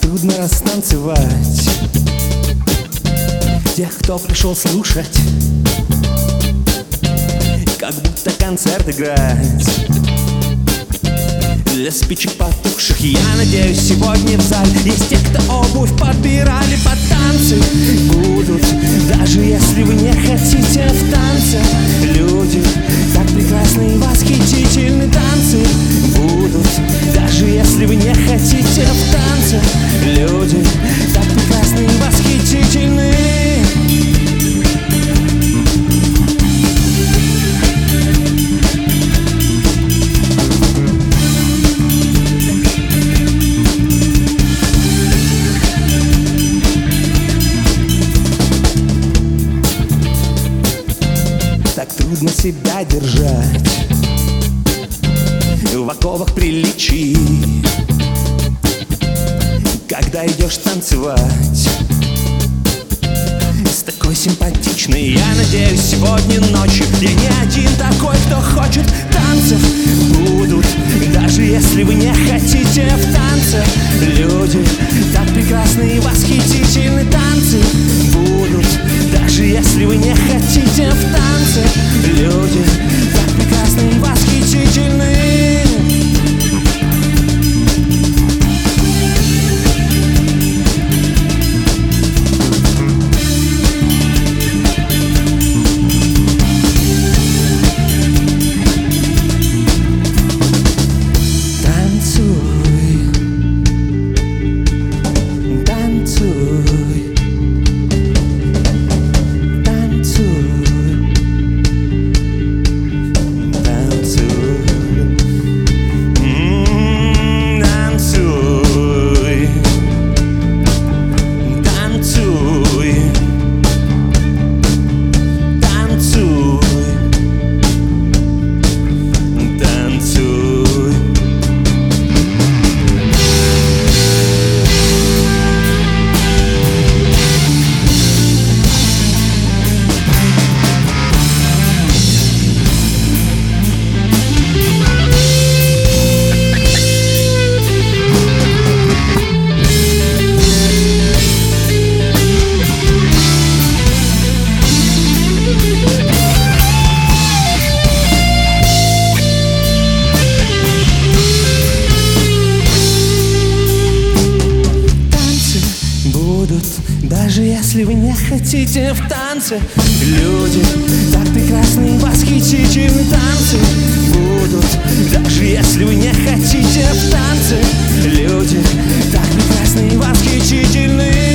трудно растанцевать тех, кто пришел слушать, как будто концерт играть. Для спичек потухших, я надеюсь, сегодня в зале есть те, кто обувь подбирали под танцы. Будут, даже если вы не хотите в танце. Люди так прекрасны и восхитительны, танцы будут, даже если вы не хотите в танце. Люди так прекрасны и восхитительны. Так трудно себя держать в оковах приличий, когда идешь танцевать с такой симпатичной. Я надеюсь, сегодня ночью я не один такой, кто хочет танцев. Будут, даже если вы не хотите в танце. Люди так прекрасны и восхитительны, танцы будут, даже если вы не хотите в танце. Люди так прекрасны и восхитительны. Даже если вы не хотите в танце. Люди так прекрасны и восхитительны, танцы будут, даже если вы не хотите в танце. Люди так прекрасны и восхитительны.